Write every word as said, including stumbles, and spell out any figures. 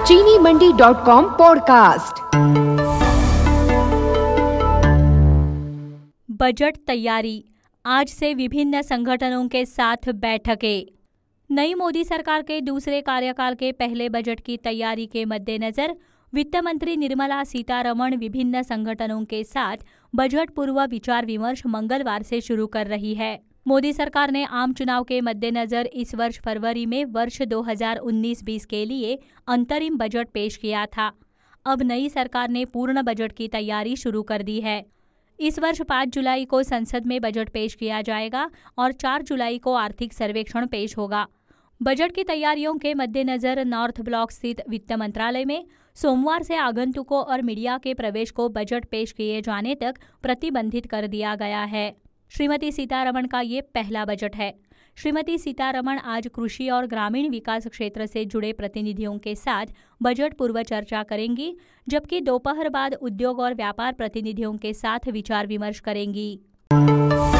चीनी Mandi dot com podcast. Budget तैयारी, आज से विभिन्न संगठनों के साथ बैठकें। नई मोदी सरकार के दूसरे कार्यकाल के पहले बजट की तैयारी के मद्देनजर वित्त मंत्री निर्मला सीतारमण विभिन्न संगठनों के साथ बजट पूर्व विचार विमर्श मंगलवार से शुरू कर रही है। मोदी सरकार ने आम चुनाव के मद्देनजर इस वर्ष फरवरी में वर्ष दो हज़ार उन्नीस बीस के लिए अंतरिम बजट पेश किया था। अब नई सरकार ने पूर्ण बजट की तैयारी शुरू कर दी है। इस वर्ष पाँच जुलाई को संसद में बजट पेश किया जाएगा और चार जुलाई को आर्थिक सर्वेक्षण पेश होगा। बजट की तैयारियों के मद्देनजर नॉर्थ ब्लॉक स्थित वित्त मंत्रालय में सोमवार से आगंतुकों और मीडिया के प्रवेश को बजट पेश किए जाने तक प्रतिबंधित कर दिया गया है। श्रीमती सीतारमण का ये पहला बजट है। श्रीमती सीतारमण आज कृषि और ग्रामीण विकास क्षेत्र से जुड़े प्रतिनिधियों के साथ बजट पूर्व चर्चा करेंगी, जबकि दोपहर बाद उद्योग और व्यापार प्रतिनिधियों के साथ विचार विमर्श करेंगी।